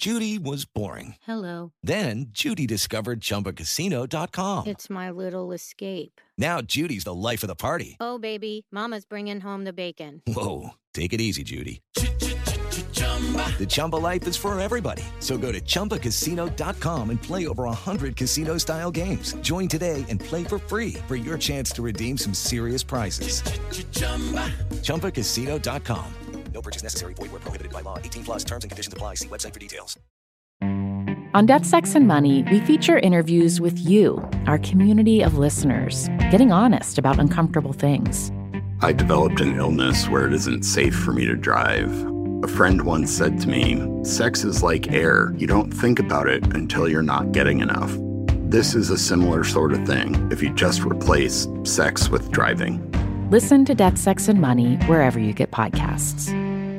Judy was boring. Hello. Then Judy discovered ChumbaCasino.com. It's my little escape. Now Judy's the life of the party. Oh, baby, mama's bringing home the bacon. Whoa, take it easy, Judy. The Chumba life is for everybody. So go to ChumbaCasino.com and play over 100 casino-style games. Join today and play for free for your chance to redeem some serious prizes. ChumbaCasino.com. No purchase necessary. Void where prohibited by law. 18+ terms and conditions apply. See website for details. On Death, Sex, and Money, we feature interviews with you, our community of listeners, getting honest about uncomfortable things. I developed an illness where it isn't safe for me to drive. A friend once said to me, sex is like air. You don't think about it until you're not getting enough. This is a similar sort of thing if you just replace sex with driving. Listen to Death, Sex, and Money wherever you get podcasts.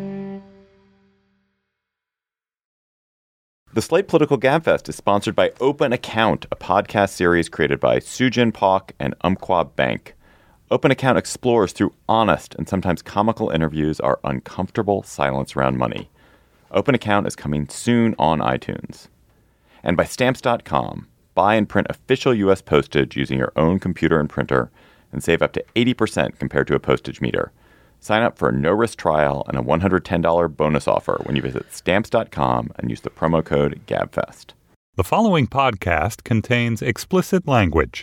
The Slate Political Gabfest is sponsored by Open Account, a podcast series created by Sujin Pak and Umpqua Bank. Open Account explores through honest and sometimes comical interviews our uncomfortable silence around money. Open Account is coming soon on iTunes. And by Stamps.com. Buy and print official U.S. postage using your own computer and printer and save up to 80% compared to a postage meter. Sign up for a no-risk trial and a $110 bonus offer when you visit Stamps.com and use the promo code GABFEST. The following podcast contains explicit language.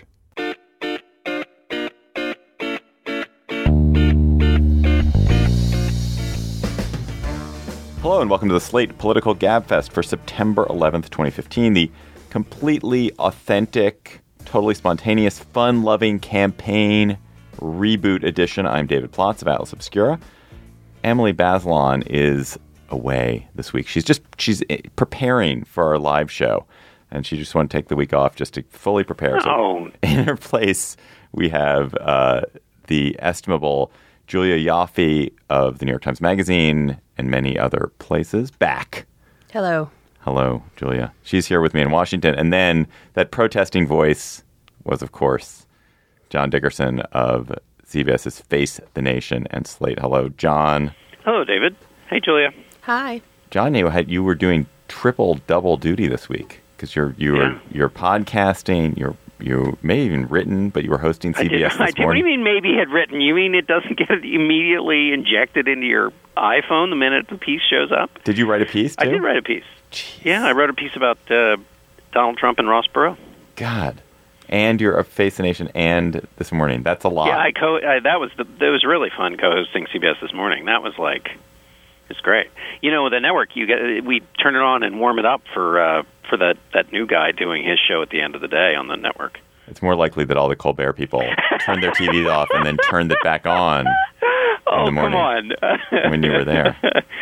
Hello and welcome to the Slate Political Gabfest for September 11th, 2015, the completely authentic, totally spontaneous, fun-loving campaign reboot edition. I'm David Plotz of Atlas Obscura. Emily Bazelon is away this week. She's preparing for our live show, and she just wanted to take the week off just to fully prepare. So in her place, we have the estimable Julia Ioffe of the New York Times Magazine and many other places back. Hello. Hello, Julia. She's here with me in Washington. And then that protesting voice was, of course, John Dickerson of CBS's Face the Nation and Slate. Hello, John. Hello, David. Hey, Julia. Hi. John, you were doing double duty this week because you're podcasting. You may have even written, but you were hosting CBS this morning. What do you mean maybe had written? You mean it doesn't get immediately injected into your iPhone the minute the piece shows up? Did you write a piece, too? I did write a piece. Jeez. Yeah, I wrote a piece about Donald Trump and Ross Perot. God. And you're a Face the Nation and This Morning. That's a lot. Yeah, that was really fun co-hosting CBS This Morning. That was it's great. You know, the network, we turn it on and warm it up for that new guy doing his show at the end of the day on the network. It's more likely that all the Colbert people turned their TVs off and then turned it back on in the morning. Come on. When you were there.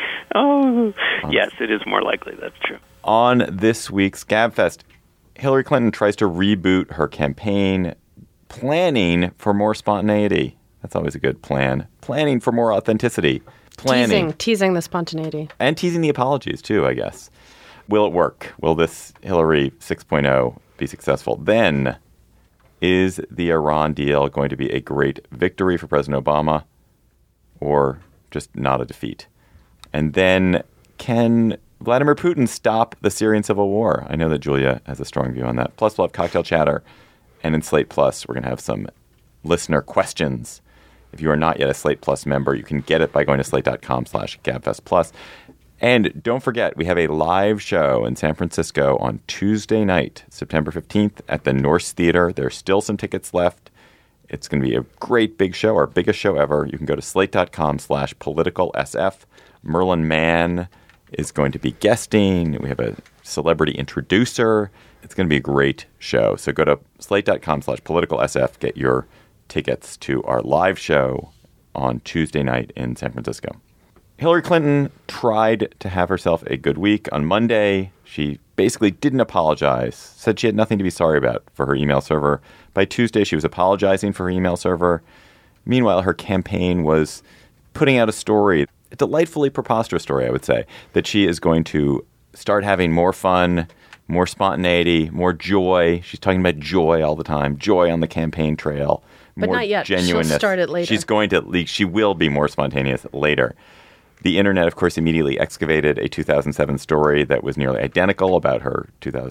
Yes, it is more likely. That's true. On this week's Gabfest, Hillary Clinton tries to reboot her campaign, planning for more spontaneity. That's always a good plan. Planning for more authenticity. Teasing the spontaneity. And teasing the apologies, too, I guess. Will it work? Will this Hillary 6.0 be successful? Then, is the Iran deal going to be a great victory for President Obama or just not a defeat? And then, can Vladimir Putin stop the Syrian civil war? I know that Julia has a strong view on that. Plus, we'll have Cocktail Chatter. And in Slate Plus, we're going to have some listener questions. If you are not yet a Slate Plus member, you can get it by going to slate.com/GabFestPlus. And don't forget, we have a live show in San Francisco on Tuesday night, September 15th at the Norse Theater. There's still some tickets left. It's going to be a great big show, our biggest show ever. You can go to slate.com/politicalsf. Merlin Mann is going to be guesting. We have a celebrity introducer. It's going to be a great show. So go to slate.com/politicalsf. Get your tickets to our live show on Tuesday night in San Francisco. Hillary Clinton tried to have herself a good week. On Monday, she basically didn't apologize, said she had nothing to be sorry about for her email server. By Tuesday, she was apologizing for her email server. Meanwhile, her campaign was putting out a story, a delightfully preposterous story, I would say, that she is going to start having more fun, more spontaneity, more joy. She's talking about joy all the time, joy on the campaign trail. But more not yet. Genuineness. She'll start it later. She will be more spontaneous later. The internet, of course, immediately excavated a 2007 story that was nearly identical about her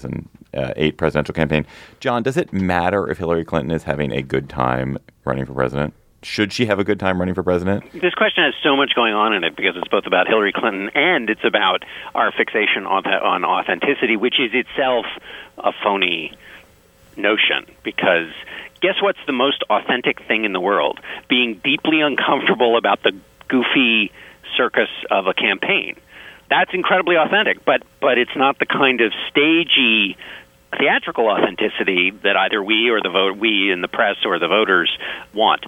2008 presidential campaign. John, does it matter if Hillary Clinton is having a good time running for president? Should she have a good time running for president? This question has so much going on in it because it's both about Hillary Clinton and it's about our fixation on authenticity, which is itself a phony notion. Because guess what's the most authentic thing in the world? Being deeply uncomfortable about the goofy circus of a campaign. That's incredibly authentic, but it's not the kind of stagey theatrical authenticity that either we in the press or the voters want.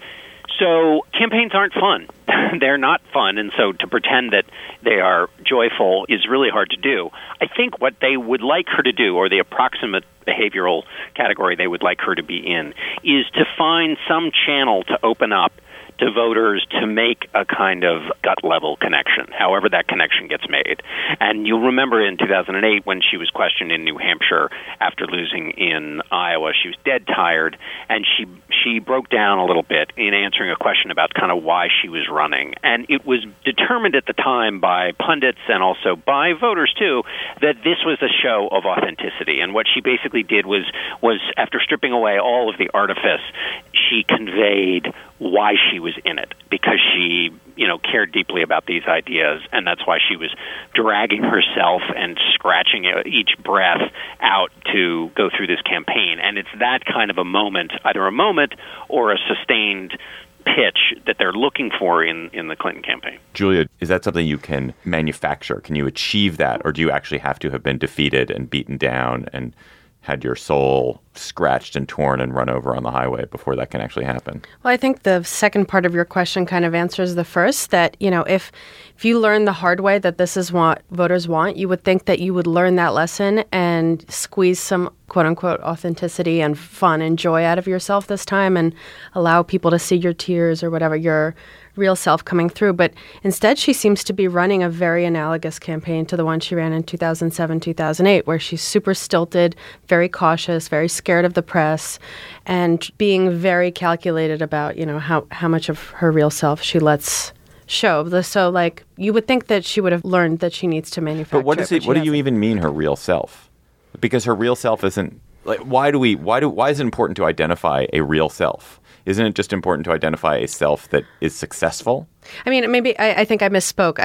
So campaigns aren't fun. They're not fun, and so to pretend that they are joyful is really hard to do. I think what they would like her to do, or the approximate behavioral category they would like her to be in, is to find some channel to open up to voters to make a kind of gut-level connection, however that connection gets made. And you'll remember in 2008 when she was questioned in New Hampshire after losing in Iowa, she was dead tired, and she broke down a little bit in answering a question about kind of why she was running. And it was determined at the time by pundits and also by voters, too, that this was a show of authenticity. And what she basically did was after stripping away all of the artifice, she conveyed why she was in it, because she, cared deeply about these ideas, and that's why she was dragging herself and scratching each breath out to go through this campaign. And it's that kind of a moment, either a moment or a sustained pitch that they're looking for in the Clinton campaign. Julia, is that something you can manufacture? Can you achieve that, or do you actually have to have been defeated and beaten down and had your soul scratched and torn and run over on the highway before that can actually happen? Well, I think the second part of your question kind of answers the first, that, if you learn the hard way that this is what voters want, you would think that you would learn that lesson and squeeze some quote-unquote authenticity and fun and joy out of yourself this time and allow people to see your tears or whatever, your real self coming through. But instead, she seems to be running a very analogous campaign to the one she ran in 2007, 2008, where she's super stilted, very cautious, very scared of the press, and being very calculated about, how much of her real self she lets show. So, you would think that she would have learned that she needs to manufacture. But what do you even mean, her real self? Because her real self isn't why is it important to identify a real self? Isn't it just important to identify a self that is successful? I mean, maybe I think I misspoke.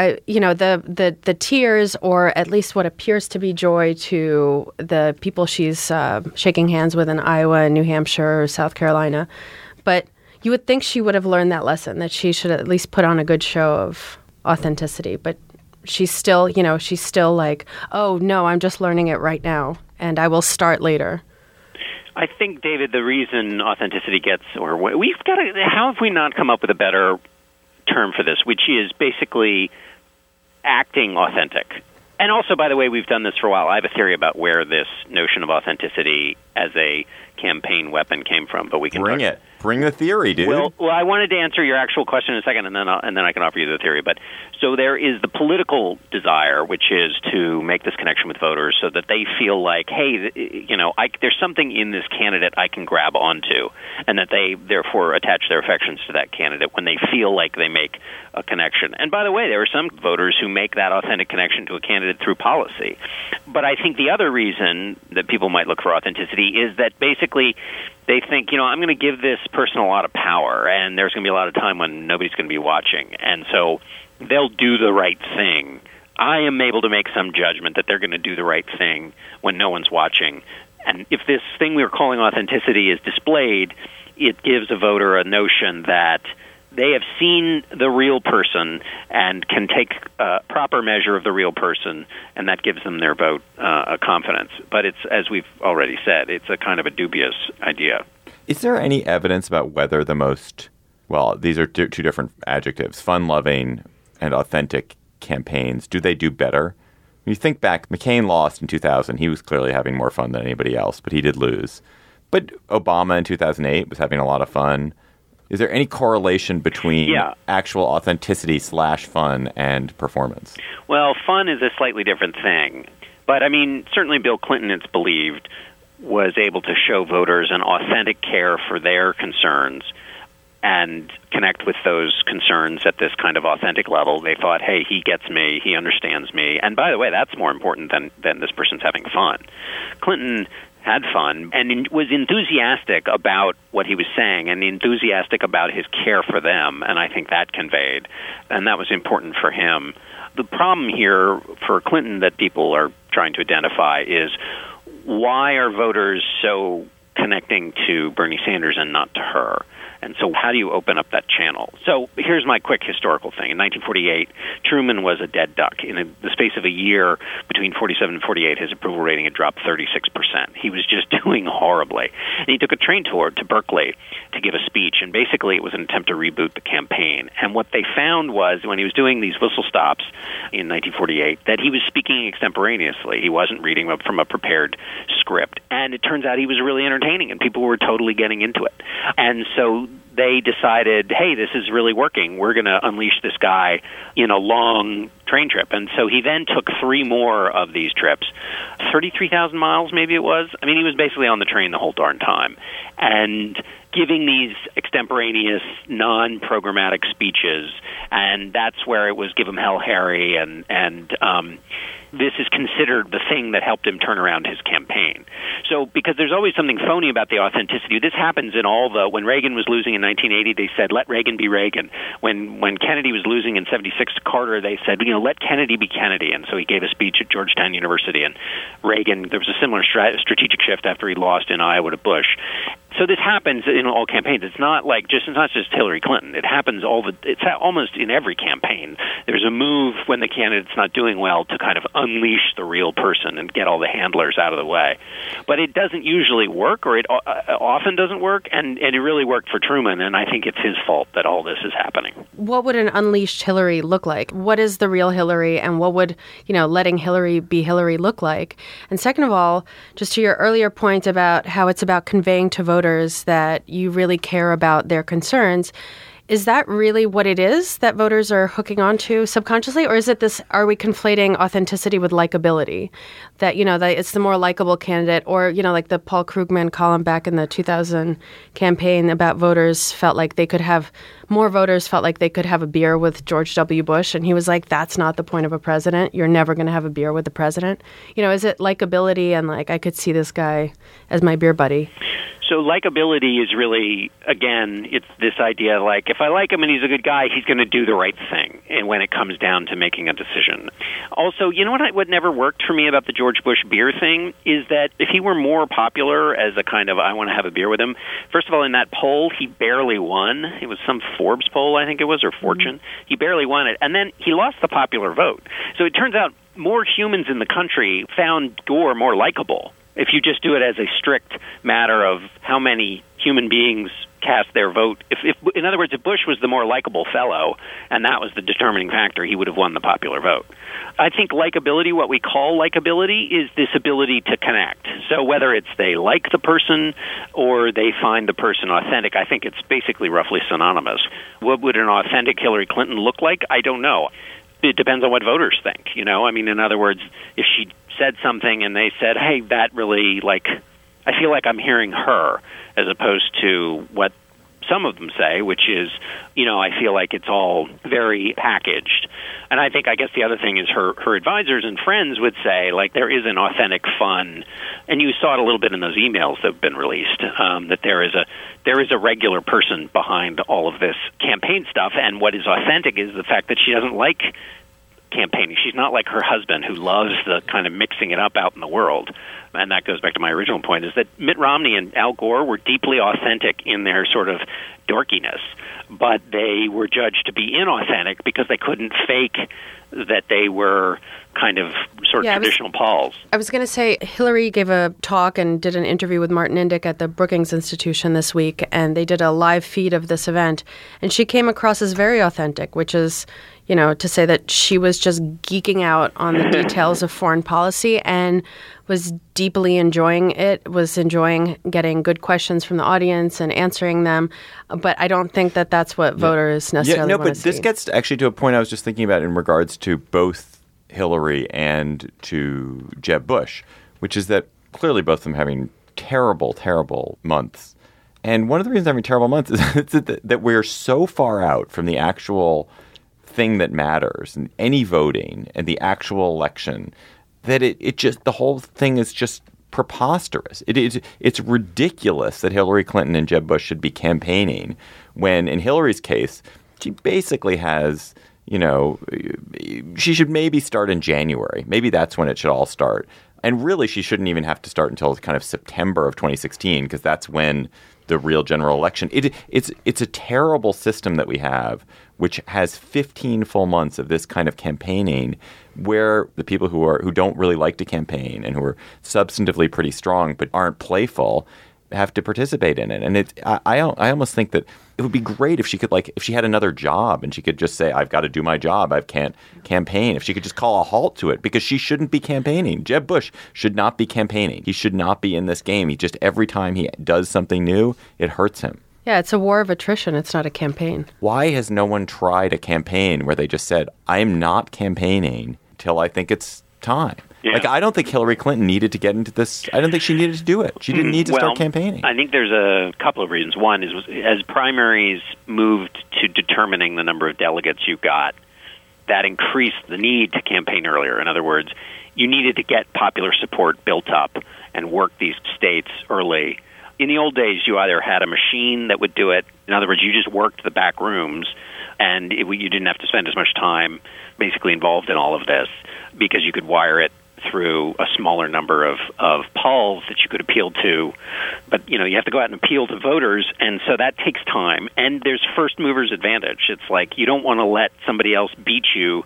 The tears, or at least what appears to be joy to the people she's shaking hands with in Iowa and New Hampshire or South Carolina. But you would think she would have learned that lesson, that she should at least put on a good show of authenticity. But she's still, like, oh, no, I'm just learning it right now, and I will start later. I think, David, the reason authenticity gets, or we've got to, how have we not come up with a better term for this, which is basically acting authentic. And also, by the way, we've done this for a while. I have a theory about where this notion of authenticity as a campaign weapon came from, but we can bring it. Bring the theory, dude. Well, I wanted to answer your actual question in a second, and then I can offer you the theory. But so there is the political desire, which is to make this connection with voters so that they feel like, hey, there's something in this candidate I can grab onto, and that they therefore attach their affections to that candidate when they feel like they make a connection. And by the way, there are some voters who make that authentic connection to a candidate through policy. But I think the other reason that people might look for authenticity is that basically they think, I'm going to give this person a lot of power, and there's going to be a lot of time when nobody's going to be watching. And so they'll do the right thing. I am able to make some judgment that they're going to do the right thing when no one's watching. And if this thing we're calling authenticity is displayed, it gives a voter a notion that they have seen the real person and can take a proper measure of the real person, and that gives them their vote a confidence. But it's, as we've already said, it's a kind of a dubious idea. Is there any evidence about whether the most, these are two different adjectives, fun-loving and authentic campaigns, do they do better? When you think back, McCain lost in 2000. He was clearly having more fun than anybody else, but he did lose. But Obama in 2008 was having a lot of fun. Is there any correlation between actual authenticity / fun and performance? Well, fun is a slightly different thing. But, certainly Bill Clinton, it's believed, was able to show voters an authentic care for their concerns and connect with those concerns at this kind of authentic level. They thought, hey, he gets me, he understands me. And by the way, that's more important than this person's having fun. Clinton had fun and was enthusiastic about what he was saying and enthusiastic about his care for them, and I think that conveyed, and that was important for him. The problem here for Clinton that people are trying to identify is, why are voters so connecting to Bernie Sanders and not to her? And so how do you open up that channel? So here's my quick historical thing. In 1948, Truman was a dead duck. In the space of a year, between 47 and 48, his approval rating had dropped 36%. He was just doing horribly. And he took a train tour to Berkeley to give a speech, and basically it was an attempt to reboot the campaign. And what they found was, when he was doing these whistle stops in 1948, that he was speaking extemporaneously. He wasn't reading from a prepared script. And it turns out he was really entertaining, and people were totally getting into it. And so they decided, hey, this is really working. We're going to unleash this guy in a long train trip. And so he then took 3 more of these trips, 33,000 miles maybe it was. I mean, he was basically on the train the whole darn time. And giving these extemporaneous, non-programmatic speeches, and that's where it was give him hell, Harry, and this is considered the thing that helped him turn around his campaign. So, because there's always something phony about the authenticity. This happens in when Reagan was losing in 1980, they said, let Reagan be Reagan. When Kennedy was losing in 76 to Carter, they said, let Kennedy be Kennedy. And so he gave a speech at Georgetown University, and Reagan, there was a similar strategic shift after he lost in Iowa to Bush. So this happens in all campaigns. It's not just Hillary Clinton. It happens it's almost in every campaign. There's a move when the candidate's not doing well to kind of unleash the real person and get all the handlers out of the way. But it doesn't usually work, or it often doesn't work, and it really worked for Truman, and I think it's his fault that all this is happening. What would an unleashed Hillary look like? What is the real Hillary, and what would, letting Hillary be Hillary look like? And second of all, just to your earlier point about how it's about conveying to voters that you really care about their concerns, is that really what it is that voters are hooking onto subconsciously? Or is it this, are we conflating authenticity with likability? That, that it's the more likable candidate, or, like the Paul Krugman column back in the 2000 campaign about voters felt like they could have a beer with George W. Bush. And he was like, that's not the point of a president. You're never going to have a beer with the president. Is it likability and I could see this guy as my beer buddy? So likability is really, again, it's this idea if I like him and he's a good guy, he's going to do the right thing. And when it comes down to making a decision. Also, what never worked for me about the George Bush beer thing is that if he were more popular as a kind of, I want to have a beer with him, first of all, in that poll, he barely won. It was some Forbes poll, I think it was, or Fortune. Mm-hmm. He barely won it. And then he lost the popular vote. So it turns out more humans in the country found Gore more likable. If you just do it as a strict matter of how many human beings cast their vote. In other words, if Bush was the more likable fellow, and that was the determining factor, he would have won the popular vote. I think likability, what we call likability, is this ability to connect. So whether it's they like the person or they find the person authentic, I think it's basically roughly synonymous. What would an authentic Hillary Clinton look like? I don't know. It depends on what voters think, in other words, if she said something and they said, hey, that really, I feel like I'm hearing her, as opposed to what some of them say, which is, I feel like it's all very packaged. And I guess the other thing is her advisors and friends would say, there is an authentic fun, and you saw it a little bit in those emails that have been released, that there is a regular person behind all of this campaign stuff, and what is authentic is the fact that she doesn't like campaigning. She's not like her husband, who loves the kind of mixing it up out in the world. And that goes back to my original point, is that Mitt Romney and Al Gore were deeply authentic in their sort of dorkiness, but they were judged to be inauthentic because they couldn't fake that they were kind of sort of traditional Pauls. I was going to say, Hillary gave a talk and did an interview with Martin Indyk at the Brookings Institution this week, and they did a live feed of this event, and she came across as very authentic, which is, to say that she was just geeking out on the details of foreign policy and was deeply enjoying it, was enjoying getting good questions from the audience and answering them. But I don't think that that's what voters necessarily want to see. This gets actually to a point I was just thinking about in regards to both Hillary and to Jeb Bush, which is that clearly both of them having terrible, terrible months. And one of the reasons I'm having terrible months is that we're so far out from the actual thing that matters and any voting and the actual election that it just, the whole thing is just preposterous. It's ridiculous that Hillary Clinton and Jeb Bush should be campaigning when, in Hillary's case, she basically has, she should maybe start in January. Maybe that's when it should all start. And really, she shouldn't even have to start until kind of September of 2016, because that's when the real general election. It's a terrible system that we have, which has 15 full months of this kind of campaigning, where the people who don't really like to campaign and who are substantively pretty strong but aren't playful have to participate in it. And I almost think that it would be great if she could, if she had another job and she could just say, I've got to do my job, I can't campaign. If she could just call a halt to it, because she shouldn't be campaigning. Jeb Bush should not be campaigning. He should not be in this game. He just, every time he does something new, it hurts him. Yeah, it's a war of attrition. It's not a campaign. Why has no one tried a campaign where they just said, I'm not campaigning till I think it's time? Yeah. I don't think Hillary Clinton needed to get into this. I don't think she needed to do it. She didn't need to start campaigning. I think there's a couple of reasons. One is, as primaries moved to determining the number of delegates you got, that increased the need to campaign earlier. In other words, you needed to get popular support built up and work these states early. In the old days, you either had a machine that would do it. In other words, you just worked the back rooms, and you didn't have to spend as much time basically involved in all of this, because you could wire it through a smaller number of polls that you could appeal to. But, you have to go out and appeal to voters, and so that takes time. And there's first mover's advantage. It's like you don't want to let somebody else beat you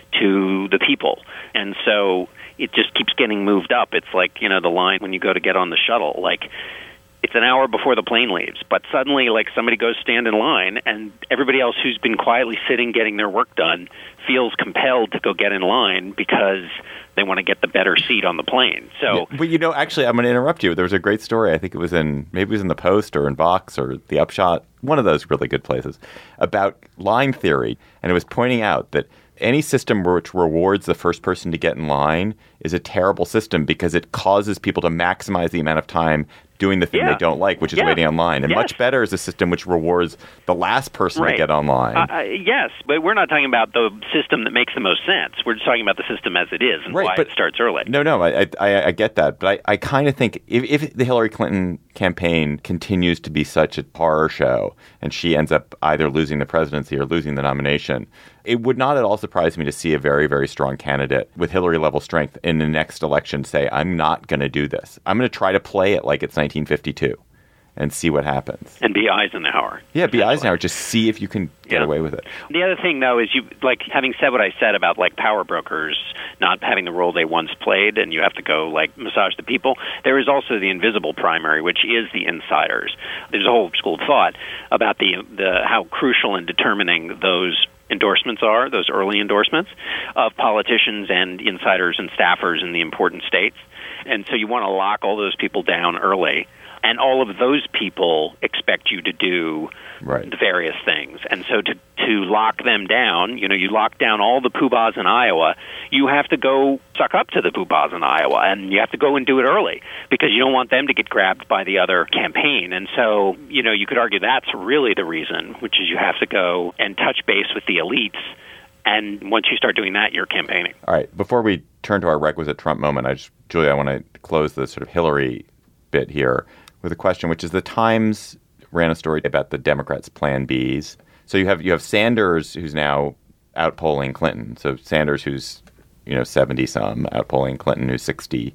to the people. And so it just keeps getting moved up. It's like, the line when you go to get on the shuttle, it's an hour before the plane leaves, but suddenly, somebody goes stand in line, and everybody else who's been quietly sitting getting their work done feels compelled to go get in line because they want to get the better seat on the plane. So, but actually, I'm going to interrupt you. There was a great story. I think it was in the Post or in Vox or the Upshot, one of those really good places, about line theory, and it was pointing out that any system which rewards the first person to get in line is a terrible system, because it causes people to maximize the amount of time doing the thing they don't like, which is waiting online. And much better is a system which rewards the last person to get online. Yes, but we're not talking about the system that makes the most sense. We're just talking about the system as it is and why it starts early. No, I get that. But I kind of think if the Hillary Clinton campaign continues to be such a horror show and she ends up either losing the presidency or losing the nomination, it would not at all surprise me to see a very, very strong candidate with Hillary-level strength in the next election say, I'm not going to do this. I'm going to try to play it like it's 1952 and see what happens. And be Eisenhower. Yeah, be Eisenhower. Just see if you can get away with it. The other thing, though, is having said what I said about power brokers not having the role they once played, and you have to go massage the people, there is also the invisible primary, which is the insiders. There's a whole school of thought about the how crucial and determining those endorsements are, those early endorsements of politicians and insiders and staffers in the important states. And so you want to lock all those people down early. And all of those people expect you to do the various things. And so to lock them down, you lock down all the poobahs in Iowa, you have to go suck up to the poobahs in Iowa, and you have to go and do it early because you don't want them to get grabbed by the other campaign. And so, you could argue that's really the reason, which is you have to go and touch base with the elites. And once you start doing that, you're campaigning. All right. Before we turn to our requisite Trump moment, Julia, I want to close the sort of Hillary bit here with a question, which is the Times ran a story about the Democrats' Plan Bs. So you have Sanders, who's now outpolling Clinton. So Sanders, who's 70-some, outpolling Clinton, who's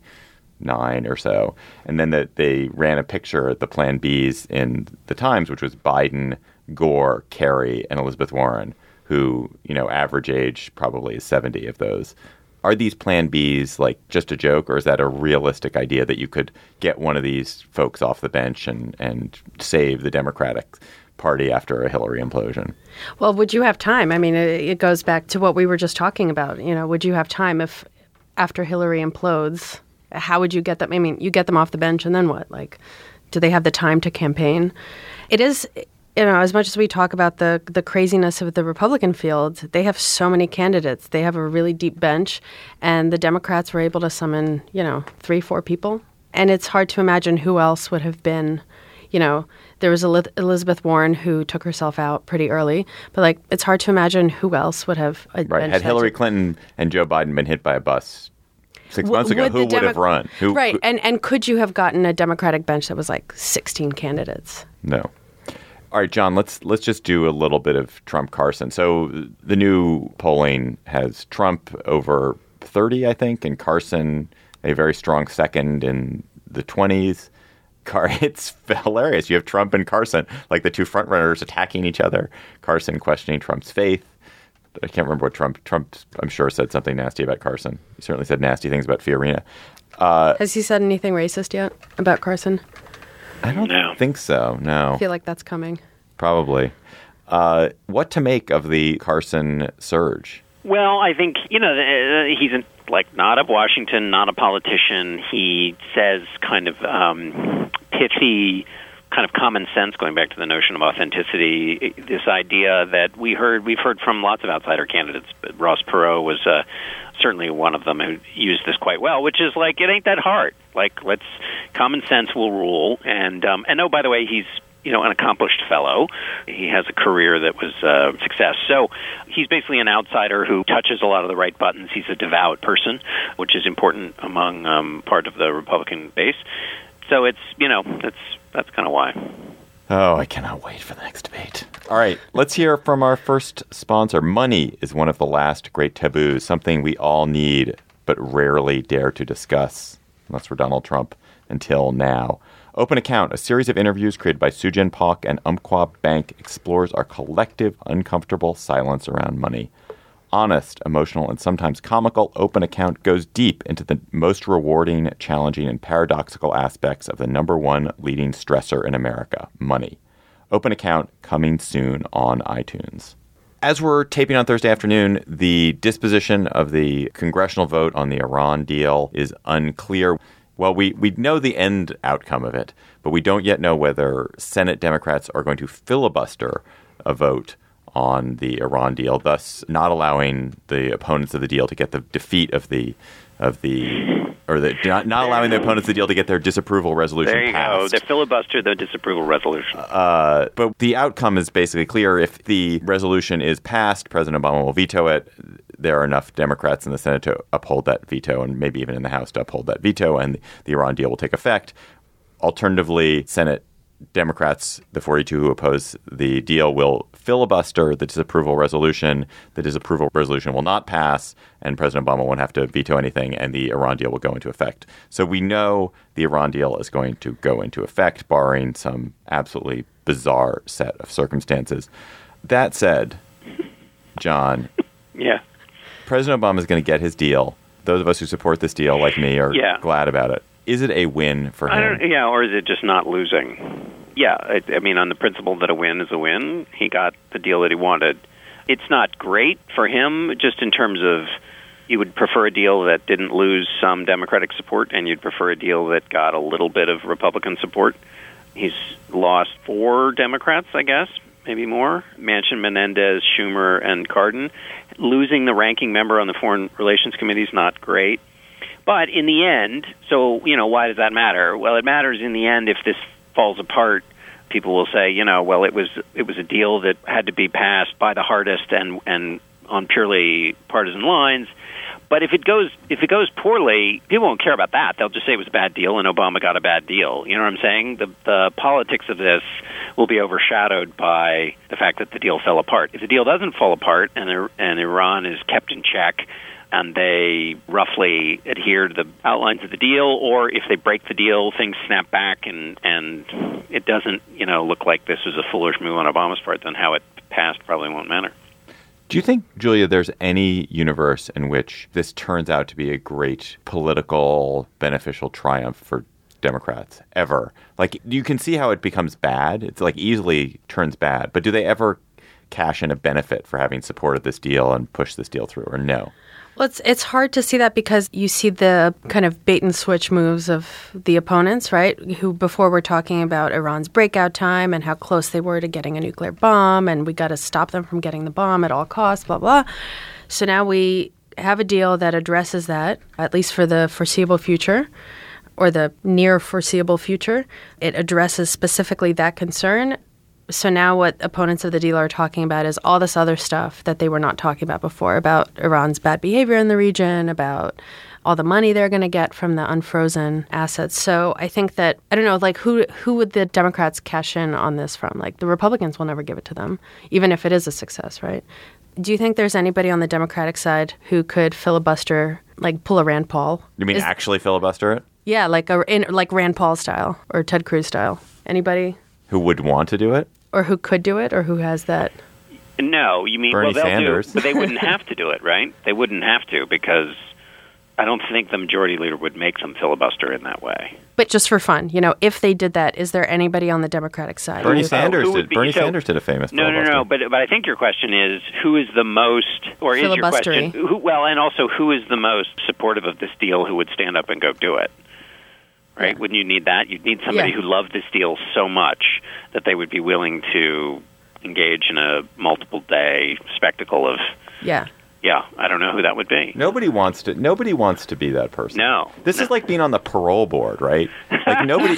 69 or so. And then they ran a picture at the Plan Bs in the Times, which was Biden, Gore, Kerry, and Elizabeth Warren, who average age probably is 70 of those. Are these Plan Bs just a joke, or is that a realistic idea that you could get one of these folks off the bench and save the Democratic Party after a Hillary implosion? Well, would you have time? I mean, it goes back to what we were just talking about. Would you have time if after Hillary implodes? How would you get them? I mean, you get them off the bench and then what? Do they have the time to campaign? It is... as much as we talk about the craziness of the Republican field, they have so many candidates. They have a really deep bench, and the Democrats were able to summon, 3-4 people. And it's hard to imagine who else would have been, there was Elizabeth Warren who took herself out pretty early. But, like, it's hard to imagine who else would have... Right. Had Hillary Clinton and Joe Biden been hit by a bus 6 months ago, who would have run? And could you have gotten a Democratic bench that was like 16 candidates? No. All right, John, let's just do a little bit of Trump-Carson. So the new polling has Trump over 30, I think, and Carson a very strong second in the 20s. It's hilarious. You have Trump and Carson, like the two frontrunners attacking each other. Carson questioning Trump's faith. I can't remember what Trump, I'm sure, said something nasty about Carson. He certainly said nasty things about Fiorina. Has he said anything racist yet about Carson? I don't think so, no. I feel like that's coming. Probably. What to make of the Carson surge? Well, I think, he's not of Washington, not a politician. He says kind of pithy, kind of common sense, going back to the notion of authenticity, this idea that we've heard from lots of outsider candidates, but Ross Perot was certainly one of them who used this quite well, which is like, it ain't that hard. Like, common sense will rule. And oh, by the way, he's an accomplished fellow. He has a career that was a success. So he's basically an outsider who touches a lot of the right buttons. He's a devout person, which is important among part of the Republican base. So it's, that's kind of why. Oh, I cannot wait for the next debate. All right, let's hear from our first sponsor. Money is one of the last great taboos, something we all need but rarely dare to discuss, unless we're Donald Trump, until now. Open Account, a series of interviews created by Sujin Pak and Umpqua Bank, explores our collective, uncomfortable silence around money. Honest, emotional, and sometimes comical, Open Account goes deep into the most rewarding, challenging, and paradoxical aspects of the number one leading stressor in America, money. Open Account coming soon on iTunes. As we're taping on Thursday afternoon, the disposition of the congressional vote on the Iran deal is unclear. Well, we know the end outcome of it, but we don't yet know whether Senate Democrats are going to filibuster a vote on the Iran deal, thus not allowing the opponents of the deal to get the defeat of not allowing the opponents of the deal to get their disapproval resolution passed. There you go. They filibuster the disapproval resolution. But the outcome is basically clear. If the resolution is passed, President Obama will veto it. There are enough Democrats in the Senate to uphold that veto, and maybe even in the House to uphold that veto, and the Iran deal will take effect. Alternatively, Senate Democrats, the 42 who oppose the deal, will filibuster the disapproval resolution. The disapproval resolution will not pass, and President Obama won't have to veto anything, and the Iran deal will go into effect. So we know the Iran deal is going to go into effect, barring some absolutely bizarre set of circumstances. That said, John. Yeah. President Obama is going to get his deal. Those of us who support this deal, like me, are glad about it. Is it a win for him? Or is it just not losing? Yeah, I mean, on the principle that a win is a win, he got the deal that he wanted. It's not great for him, just in terms of you would prefer a deal that didn't lose some Democratic support, and you'd prefer a deal that got a little bit of Republican support. He's lost 4 Democrats, I guess, maybe more. Manchin, Menendez, Schumer, and Cardin. Losing the ranking member on the Foreign Relations Committee is not great. But in the end, so, why does that matter? Well, it matters in the end if this falls apart. People will say, well, it was a deal that had to be passed by the hardest and on purely partisan lines. But if it goes poorly, people won't care about that. They'll just say it was a bad deal and Obama got a bad deal. You know what I'm saying? The politics of this will be overshadowed by the fact that the deal fell apart. If the deal doesn't fall apart and Iran is kept in check and they roughly adhere to the outlines of the deal, or if they break the deal, things snap back and it doesn't, look like this was a foolish move on Obama's part, then how it passed probably won't matter. Do you think, Julia, there's any universe in which this turns out to be a great political beneficial triumph for Democrats ever? Like, you can see how it becomes bad. It's like easily turns bad. But do they ever cash in a benefit for having supported this deal and pushed this deal through, or no? Well, it's hard to see that because you see the kind of bait and switch moves of the opponents, right? Who before were talking about Iran's breakout time and how close they were to getting a nuclear bomb, and we got to stop them from getting the bomb at all costs, blah, blah. So now we have a deal that addresses that, at least for the foreseeable future. or the near foreseeable future. It addresses specifically that concern. So now what opponents of the deal are talking about is all this other stuff that they were not talking about before, about Iran's bad behavior in the region, about all the money they're going to get from the unfrozen assets. So I think that, I don't know, like who would the Democrats cash in on this from? Like the Republicans will never give it to them, even if it is a success, right? Do you think there's anybody on the Democratic side who could filibuster, like pull a Rand Paul? You mean actually filibuster it? Yeah, like like Rand Paul style or Ted Cruz style. Anybody? Who would want to do it? Or who could do it, or who has that? No, you mean, Bernie well, they'll Sanders. do it, but they wouldn't have to do it, right? They wouldn't have to, because I don't think the majority leader would make them filibuster in that way. But just for fun, if they did that, is there anybody on the Democratic side? Bernie Sanders did. Bernie Sanders did a famous filibuster. No. But I think your question is, who is the most, or is your question, and also who is the most supportive of this deal who would stand up and go do it? Right? Yeah. Wouldn't you need that? You'd need somebody who loved this deal so much that they would be willing to engage in a multiple-day spectacle of... Yeah, I don't know who that would be. Nobody wants to be that person. No. This is like being on the parole board, right? Like nobody...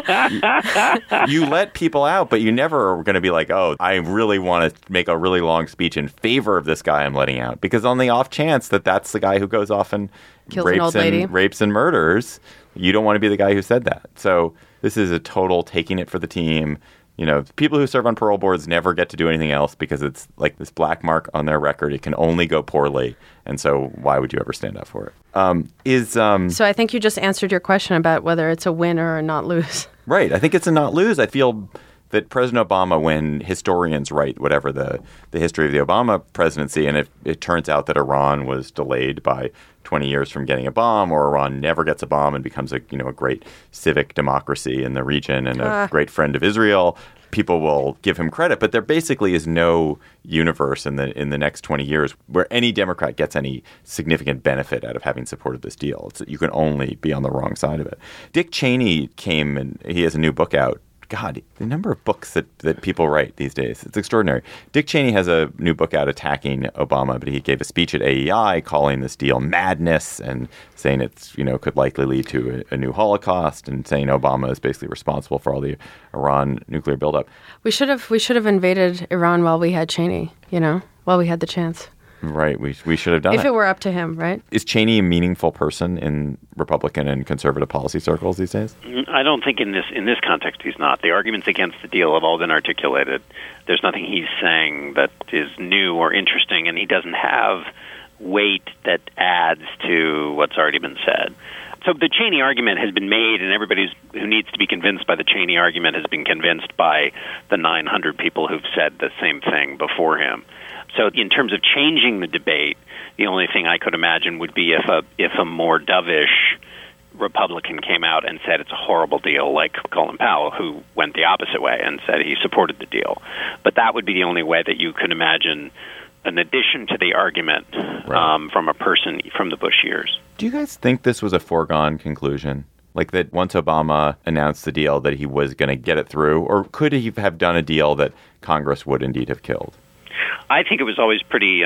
you let people out, but you never are going to be like, oh, I really want to make a really long speech in favor of this guy I'm letting out. Because on the off chance that that's the guy who goes off and kills an old lady. Rapes and murders, you don't want to be the guy who said that. So this is a total taking it for the team. People who serve on parole boards never get to do anything else because it's like this black mark on their record. It can only go poorly. And so why would you ever stand up for it? So I think you just answered your question about whether it's a win or a not lose. Right. I think it's a not lose. I feel that President Obama, when historians write whatever the history of the Obama presidency, and it turns out that Iran was delayed by 20 years from getting a bomb, or Iran never gets a bomb and becomes a great civic democracy in the region and a great friend of Israel, people will give him credit. But there basically is no universe in the next 20 years where any Democrat gets any significant benefit out of having supported this deal. You can only be on the wrong side of it. Dick Cheney came, and he has a new book out. God, the number of books that people write these days, it's extraordinary. Dick Cheney has a new book out attacking Obama, but he gave a speech at AEI calling this deal madness and saying it's, could likely lead to a new Holocaust, and saying Obama is basically responsible for all the Iran nuclear buildup. We should have invaded Iran while we had Cheney, while we had the chance. Right. We should have done it. If it were up to him, right? Is Cheney a meaningful person in Republican and conservative policy circles these days? I don't think in this context he's not. The arguments against the deal have all been articulated. There's nothing he's saying that is new or interesting, and he doesn't have weight that adds to what's already been said. So the Cheney argument has been made, and everybody who needs to be convinced by the Cheney argument has been convinced by the 900 people who've said the same thing before him. So in terms of changing the debate, the only thing I could imagine would be if a more dovish Republican came out and said it's a horrible deal, like Colin Powell, who went the opposite way and said he supported the deal. But that would be the only way that you could imagine an addition to the argument from a person from the Bush years. Do you guys think this was a foregone conclusion? Like that once Obama announced the deal that he was going to get it through? Or could he have done a deal that Congress would indeed have killed? I think it was always pretty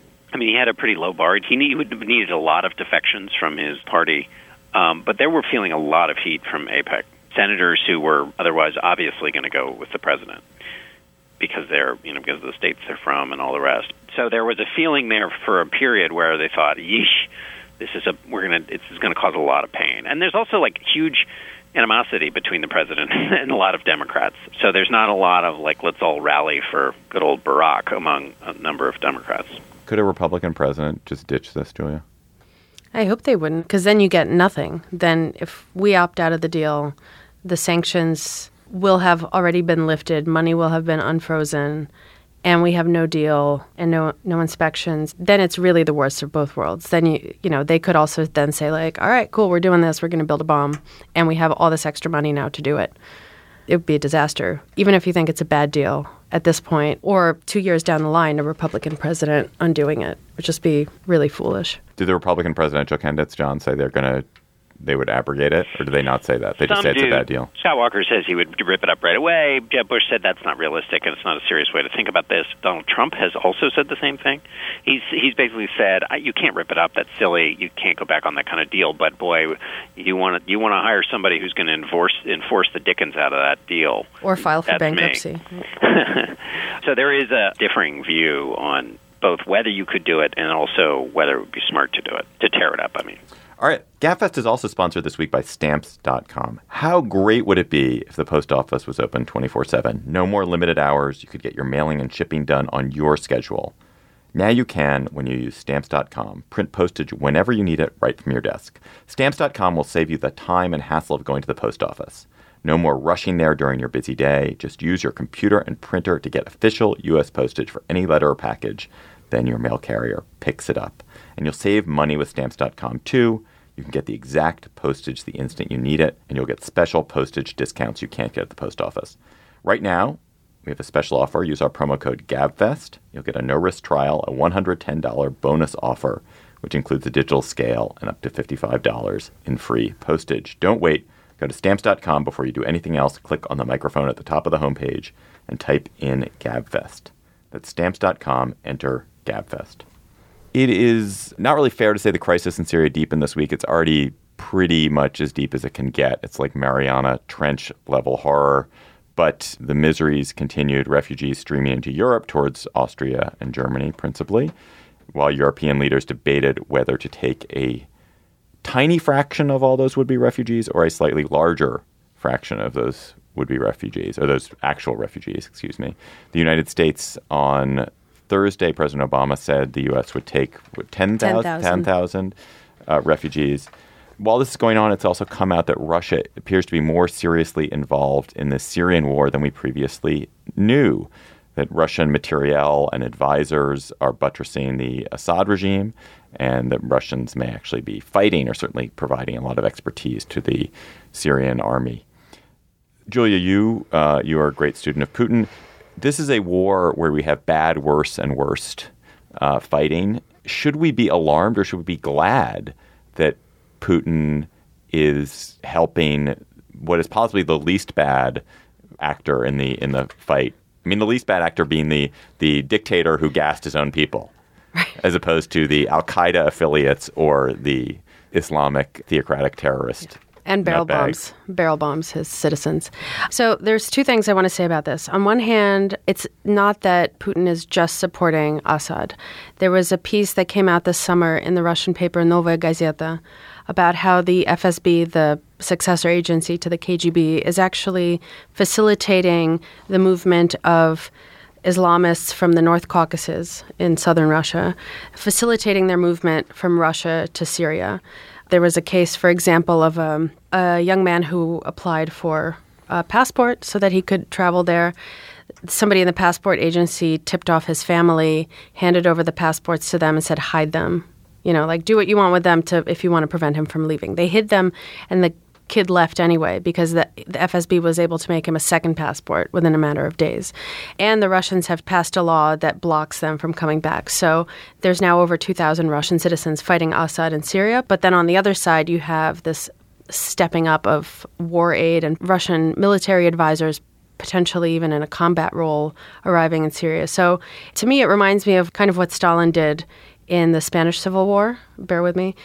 he had a pretty low bar. He needed a lot of defections from his party, but they were feeling a lot of heat from AIPAC senators who were otherwise obviously going to go with the president because because of the states they're from and all the rest. So there was a feeling there for a period where they thought, yeesh, this is going to cause a lot of pain. And there's also huge animosity between the president and a lot of Democrats. So there's not a lot of let's all rally for good old Barack among a number of Democrats. Could a Republican president just ditch this, Julia? I hope they wouldn't, because then you get nothing. Then if we opt out of the deal, the sanctions will have already been lifted, money will have been unfrozen, and we have no deal and no inspections. Then it's really the worst of both worlds. Then they could also then say all right, cool, we're doing this, we're going to build a bomb, and we have all this extra money now to do it. It would be a disaster, even if you think it's a bad deal at this point, or 2 years down the line, a Republican president undoing it would just be really foolish. Do the Republican presidential candidates, John, say they're going to they would abrogate it, or do they not say that? They just say it's a bad deal. Scott Walker says he would rip it up right away. Jeb Bush said that's not realistic and it's not a serious way to think about this. Donald Trump has also said the same thing. He's basically said you can't rip it up. That's silly. You can't go back on that kind of deal. But boy, you want to hire somebody who's going to enforce the dickens out of that deal or file for bankruptcy. So there is a differing view on both whether you could do it and also whether it would be smart to do it, to tear it up, I mean. All right. GabFest is also sponsored this week by Stamps.com. How great would it be if the post office was open 24/7? No more limited hours. You could get your mailing and shipping done on your schedule. Now you can when you use Stamps.com. Print postage whenever you need it right from your desk. Stamps.com will save you the time and hassle of going to the post office. No more rushing there during your busy day. Just use your computer and printer to get official U.S. postage for any letter or package. Then your mail carrier picks it up. And you'll save money with Stamps.com, too. You can get the exact postage the instant you need it, and you'll get special postage discounts you can't get at the post office. Right now, we have a special offer. Use our promo code GABFEST. You'll get a no-risk trial, a $110 bonus offer, which includes a digital scale and up to $55 in free postage. Don't wait. Go to Stamps.com before you do anything else. Click on the microphone at the top of the homepage and type in GABFEST. That's Stamps.com. Enter GABFEST. It is not really fair to say the crisis in Syria deepened this week. It's already pretty much as deep as it can get. It's like Mariana Trench level horror. But the miseries continued, refugees streaming into Europe towards Austria and Germany principally, while European leaders debated whether to take a tiny fraction of all those would-be refugees or a slightly larger fraction of those would-be refugees, or those actual refugees, excuse me. The United States on Thursday, President Obama said the U.S. would take 10,000 refugees. While this is going on, it's also come out that Russia appears to be more seriously involved in the Syrian war than we previously knew, that Russian materiel and advisors are buttressing the Assad regime, and that Russians may actually be fighting or certainly providing a lot of expertise to the Syrian army. Julia, you are a great student of Putin. This is a war where we have bad, worse, and worst fighting. Should we be alarmed or should we be glad that Putin is helping what is possibly the least bad actor in the fight? I mean, the least bad actor being the dictator who gassed his own people, as opposed to the Al-Qaeda affiliates or the Islamic theocratic terrorist. And barrel bombs his citizens. So there's two things I want to say about this. On one hand, it's not that Putin is just supporting Assad. There was a piece that came out this summer in the Russian paper Novaya Gazeta about how the FSB, the successor agency to the KGB, is actually facilitating the movement of Islamists from the North Caucasus in southern Russia, facilitating their movement from Russia to Syria. There was a case, for example, of a young man who applied for a passport so that he could travel there. Somebody in the passport agency tipped off his family, handed over the passports to them and said, hide them. You know, like, do what you want with them if you want to prevent him from leaving. They hid them, and the kid left anyway because the FSB was able to make him a second passport within a matter of days. And the Russians have passed a law that blocks them from coming back. So there's now over 2,000 Russian citizens fighting Assad in Syria. But then on the other side, you have this stepping up of war aid and Russian military advisors, potentially even in a combat role, arriving in Syria. So to me, it reminds me of kind of what Stalin did in the Spanish Civil War. Bear with me.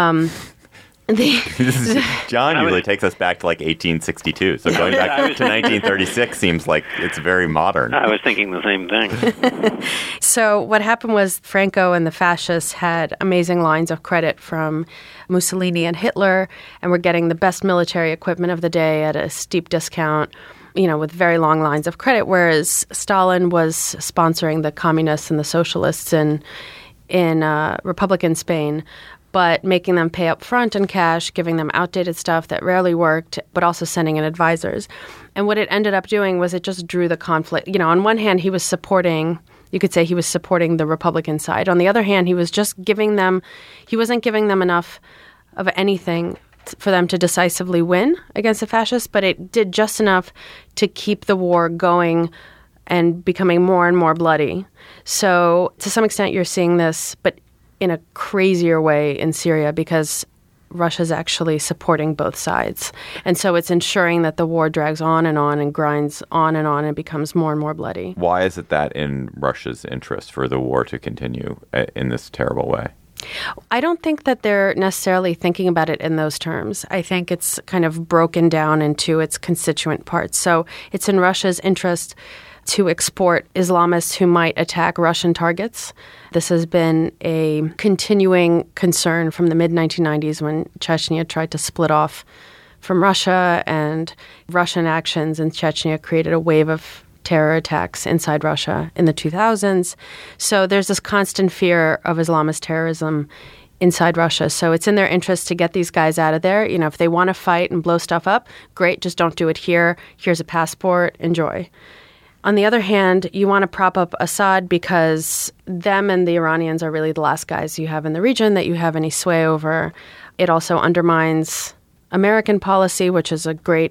John usually takes us back to like 1862. So going back to 1936 seems like it's very modern. I was thinking the same thing. So what happened was Franco and the fascists had amazing lines of credit from Mussolini and Hitler, and were getting the best military equipment of the day at a steep discount, you know, with very long lines of credit, whereas Stalin was sponsoring the communists and the socialists in Republican Spain, but making them pay up front in cash, giving them outdated stuff that rarely worked, but also sending in advisors. And what it ended up doing was it just drew the conflict. You know, on one hand, he was supporting, you could say he was supporting the Republican side. On the other hand, he was just he wasn't giving them enough of anything for them to decisively win against the fascists, but it did just enough to keep the war going and becoming more and more bloody. So to some extent, you're seeing this, but in a crazier way in Syria, because Russia's actually supporting both sides. And so it's ensuring that the war drags on and grinds on and becomes more and more bloody. Why is it that in Russia's interest for the war to continue in this terrible way? I don't think that they're necessarily thinking about it in those terms. I think it's kind of broken down into its constituent parts. So it's in Russia's interest to export Islamists who might attack Russian targets. This has been a continuing concern from the mid-1990s when Chechnya tried to split off from Russia, and Russian actions in Chechnya created a wave of terror attacks inside Russia in the 2000s. So there's this constant fear of Islamist terrorism inside Russia. So it's in their interest to get these guys out of there. You know, if they want to fight and blow stuff up, great, just don't do it here. Here's a passport, enjoy. On the other hand, you want to prop up Assad because them and the Iranians are really the last guys you have in the region that you have any sway over. It also undermines American policy, which is a great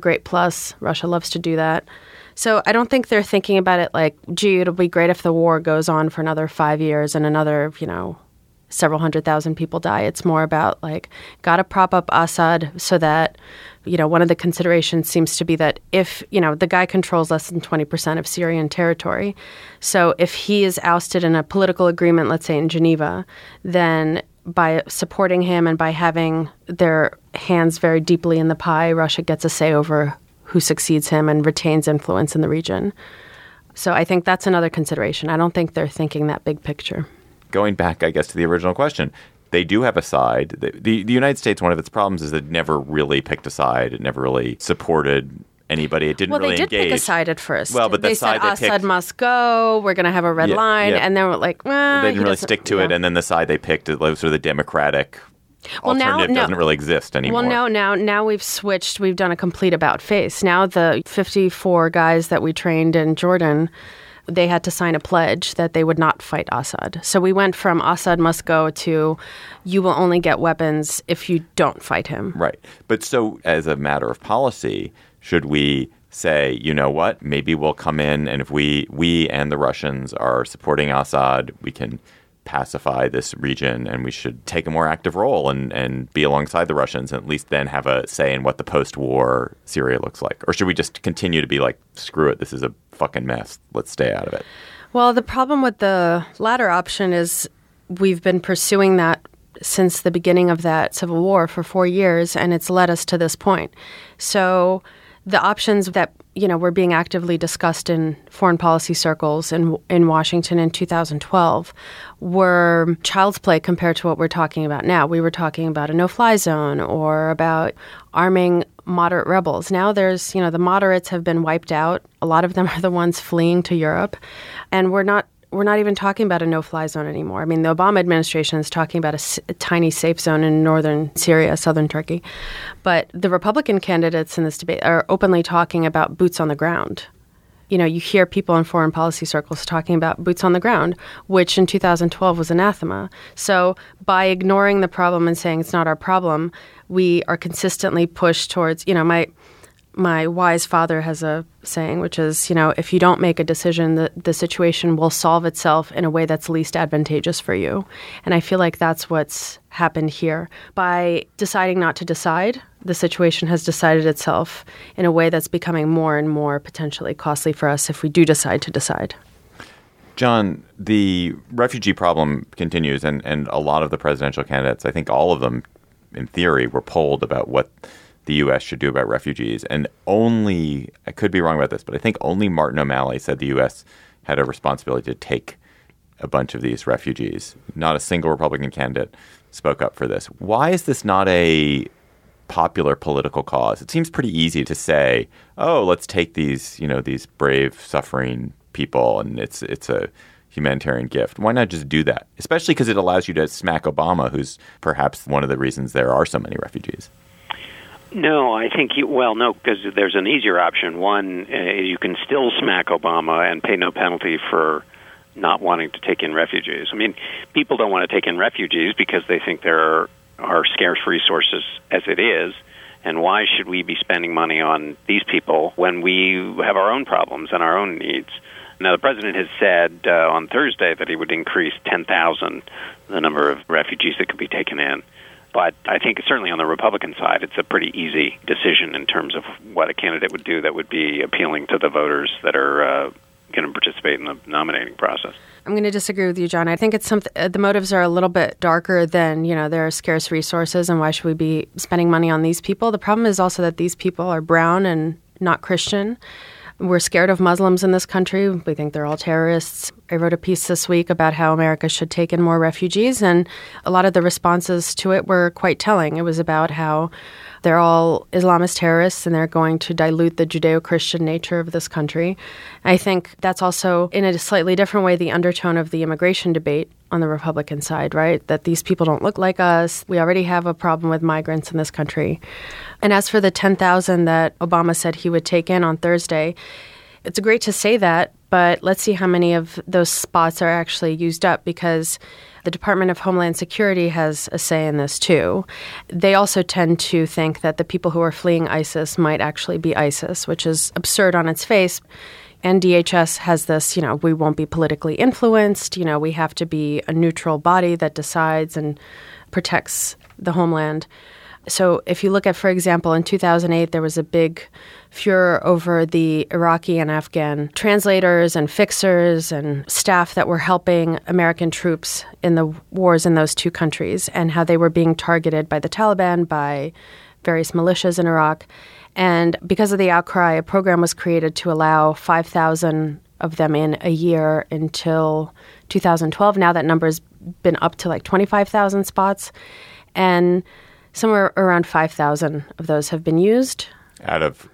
plus. Russia loves to do that. So I don't think they're thinking about it like, gee, it'll be great if the war goes on for another 5 years and another, several 100,000 people die. It's more about like, got to prop up Assad so that, one of the considerations seems to be that if, the guy controls less than 20% of Syrian territory. So if he is ousted in a political agreement, let's say in Geneva, then by supporting him and by having their hands very deeply in the pie, Russia gets a say over who succeeds him and retains influence in the region. So I think that's another consideration. I don't think they're thinking that big picture. Going back, I guess, to the original question, they do have a side. The United States, one of its problems is that it never really picked a side. It never really supported anybody. It didn't really engage. Well, they did pick a side at first. Well, but they said Assad must go. We're going to have a red line. And then we're like, well, they didn't really stick to it. And then the side they picked, it was sort of the Democratic alternative doesn't really exist anymore. Well, now we've switched. We've done a complete about face. Now the 54 guys that we trained in Jordan, they had to sign a pledge that they would not fight Assad. So we went from Assad must go to you will only get weapons if you don't fight him. Right. But so as a matter of policy, should we say, you know what, maybe we'll come in and if we and the Russians are supporting Assad, we can pacify this region and we should take a more active role and be alongside the Russians and at least then have a say in what the post-war Syria looks like? Or should we just continue to be like, screw it, this is a fucking mess, let's stay out of it? Well, the problem with the latter option is we've been pursuing that since the beginning of that civil war for 4 years, and it's led us to this point. So the options that were being actively discussed in foreign policy circles in Washington in 2012 were child's play compared to what we're talking about now. We were talking about a no-fly zone or about arming moderate rebels. Now there's, the moderates have been wiped out. A lot of them are the ones fleeing to Europe. And we're not even talking about a no-fly zone anymore. I mean, the Obama administration is talking about a tiny safe zone in northern Syria, southern Turkey. But the Republican candidates in this debate are openly talking about boots on the ground. You hear people in foreign policy circles talking about boots on the ground, which in 2012 was anathema. So by ignoring the problem and saying it's not our problem, we are consistently pushed towards, my wise father has a saying, which is, if you don't make a decision, the situation will solve itself in a way that's least advantageous for you. And I feel like that's what's happened here. By deciding not to decide, the situation has decided itself in a way that's becoming more and more potentially costly for us if we do decide to decide. John, the refugee problem continues, and a lot of the presidential candidates, I think all of them, in theory, were polled about what the U.S. should do about refugees. And only, I could be wrong about this, but I think only Martin O'Malley said the U.S. had a responsibility to take a bunch of these refugees. Not a single Republican candidate spoke up for this. Why is this not a popular political cause? It seems pretty easy to say, oh, let's take these, these brave, suffering people, and it's a humanitarian gift. Why not just do that? Especially because it allows you to smack Obama, who's perhaps one of the reasons there are so many refugees. No, I think because there's an easier option. One, you can still smack Obama and pay no penalty for not wanting to take in refugees. I mean, people don't want to take in refugees because they think there are scarce resources as it is, and why should we be spending money on these people when we have our own problems and our own needs? Now, the president has said on Thursday that he would increase 10,000 the number of refugees that could be taken in. But I think certainly on the Republican side, it's a pretty easy decision in terms of what a candidate would do that would be appealing to the voters that are going to participate in the nominating process. I'm going to disagree with you, John. I think it's the motives are a little bit darker than, there are scarce resources and why should we be spending money on these people? The problem is also that these people are brown and not Christian. We're scared of Muslims in this country. We think they're all terrorists. I wrote a piece this week about how America should take in more refugees, and a lot of the responses to it were quite telling. It was about how they're all Islamist terrorists and they're going to dilute the Judeo-Christian nature of this country. I think that's also, in a slightly different way, the undertone of the immigration debate on the Republican side, right? That these people don't look like us. We already have a problem with migrants in this country. And as for the 10,000 that Obama said he would take in on Thursday, it's great to say that, but let's see how many of those spots are actually used up, because the Department of Homeland Security has a say in this too. They also tend to think that the people who are fleeing ISIS might actually be ISIS, which is absurd on its face. And DHS has this, we won't be politically influenced. We have to be a neutral body that decides and protects the homeland. So if you look at, for example, in 2008, there was a big furor over the Iraqi and Afghan translators and fixers and staff that were helping American troops in the wars in those two countries, and how they were being targeted by the Taliban, by various militias in Iraq. And because of the outcry, a program was created to allow 5,000 of them in a year until 2012. Now that number's been up to like 25,000 spots. And somewhere around 5,000 of those have been used. Out of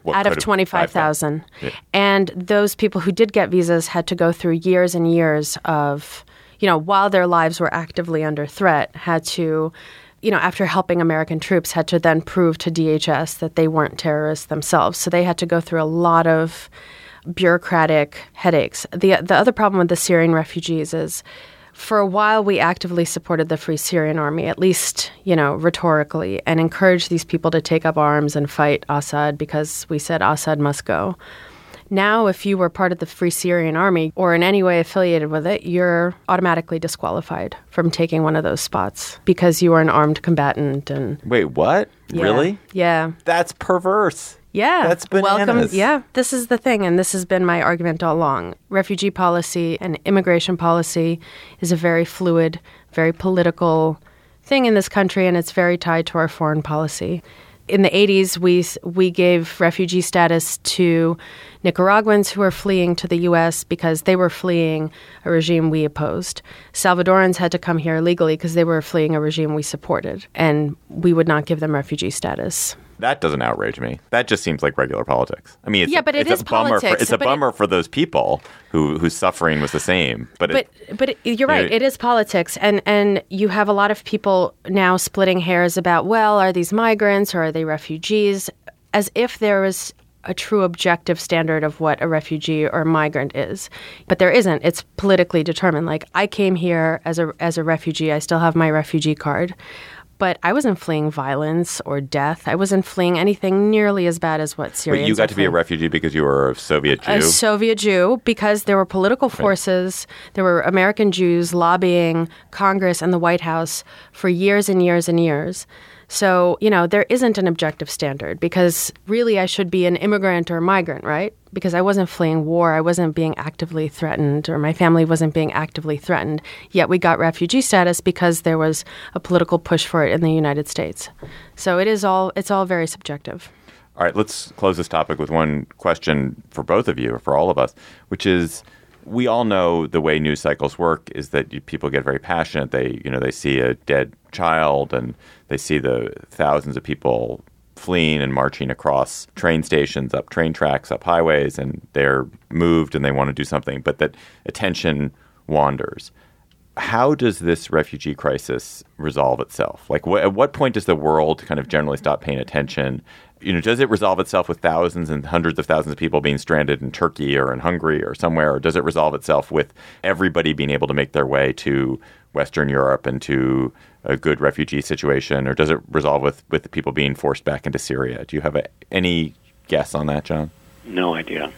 25,000. Yeah. And those people who did get visas had to go through years and years of, while their lives were actively under threat, had to, after helping American troops, had to then prove to DHS that they weren't terrorists themselves. So they had to go through a lot of bureaucratic headaches. The other problem with the Syrian refugees is, for a while, we actively supported the Free Syrian Army, at least, rhetorically, and encouraged these people to take up arms and fight Assad because we said Assad must go. Now, if you were part of the Free Syrian Army or in any way affiliated with it, you're automatically disqualified from taking one of those spots because you are an armed combatant. And wait, what? Yeah. Really? Yeah. That's perverse. Yeah. That's bananas. Welcome. Yeah. This is the thing, and this has been my argument all along. Refugee policy and immigration policy is a very fluid, very political thing in this country, and it's very tied to our foreign policy. In the 80s, we gave refugee status to Nicaraguans who were fleeing to the U.S. because they were fleeing a regime we opposed. Salvadorans had to come here legally because they were fleeing a regime we supported, and we would not give them refugee status. That doesn't outrage me. That just seems like regular politics. I mean, but it is politics. It's a bummer for those people whose suffering was the same. But you're right. It is politics, and you have a lot of people now splitting hairs about, well, are these migrants or are they refugees? As if there is a true objective standard of what a refugee or migrant is. But there isn't. It's politically determined. Like, I came here as a refugee. I still have my refugee card. But I wasn't fleeing violence or death. I wasn't fleeing anything nearly as bad as what Syrians. But you got to be a refugee because you were a Soviet Jew? A Soviet Jew, because there were political forces, there were American Jews lobbying Congress and the White House for years and years and years. So, there isn't an objective standard, because really I should be an immigrant or a migrant, right? Because I wasn't fleeing war, I wasn't being actively threatened, or my family wasn't being actively threatened. Yet we got refugee status because there was a political push for it in the United States. So it's all very subjective. All right, let's close this topic with one question for both of you, or for all of us, which is, we all know the way news cycles work is that people get very passionate. They see a dead child and they see the thousands of people fleeing and marching across train stations, up train tracks, up highways, and they're moved and they want to do something, but that attention wanders. How does this refugee crisis resolve itself? Like, at what point does the world kind of generally stop paying attention? Does it resolve itself with thousands and hundreds of thousands of people being stranded in Turkey or in Hungary or somewhere? Or does it resolve itself with everybody being able to make their way to Western Europe and to a good refugee situation? Or does it resolve with the people being forced back into Syria? Do you have any guess on that, John? No idea.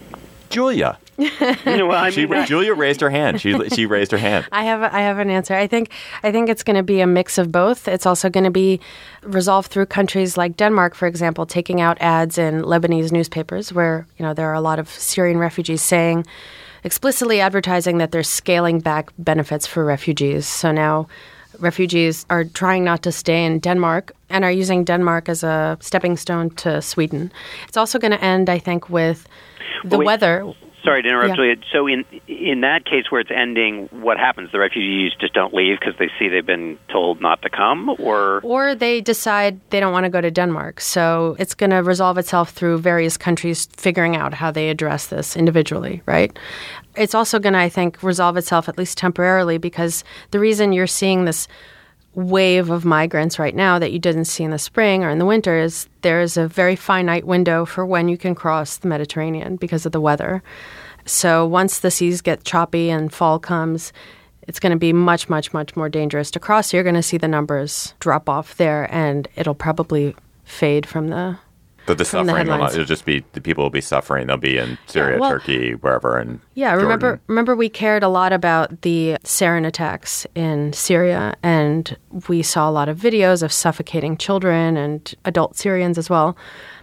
Julia. Well, I mean, Julia raised her hand. She raised her hand. I have an answer. I think it's going to be a mix of both. It's also going to be resolved through countries like Denmark, for example, taking out ads in Lebanese newspapers where, there are a lot of Syrian refugees saying, explicitly advertising that they're scaling back benefits for refugees. So now refugees are trying not to stay in Denmark and are using Denmark as a stepping stone to Sweden. It's also going to end, I think, with the weather. Sorry to interrupt, Julia. So in that case where it's ending, what happens? The refugees just don't leave because they see they've been told not to come? Or they decide they don't want to go to Denmark. So it's going to resolve itself through various countries figuring out how they address this individually, right? It's also going to, I think, resolve itself at least temporarily because the reason you're seeing this wave of migrants right now that you didn't see in the spring or in the winter is there's a very finite window for when you can cross the Mediterranean because of the weather. So once the seas get choppy and fall comes, it's going to be much, much, much more dangerous to cross. You're going to see the numbers drop off there, and it'll probably fade from the But the from the suffering will not, headlines. it'll just be, the people will be suffering. They'll be in Syria, Turkey, wherever. And Jordan. Remember we cared a lot about the sarin attacks in Syria, and we saw a lot of videos of suffocating children and adult Syrians as well.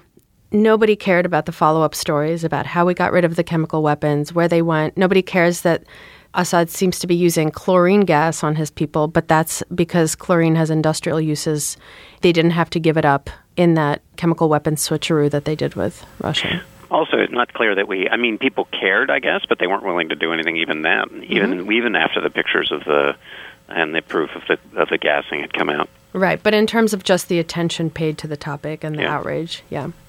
Nobody cared about the follow-up stories about how we got rid of the chemical weapons, where they went. Nobody cares that Assad seems to be using chlorine gas on his people, but that's because chlorine has industrial uses. They didn't have to give it up in that chemical weapons switcheroo that they did with Russia. Also, it's not clear that people cared, I guess, but they weren't willing to do anything even then, even after the pictures of the proof of the gassing had come out. Right, but in terms of just the attention paid to the topic and the outrage,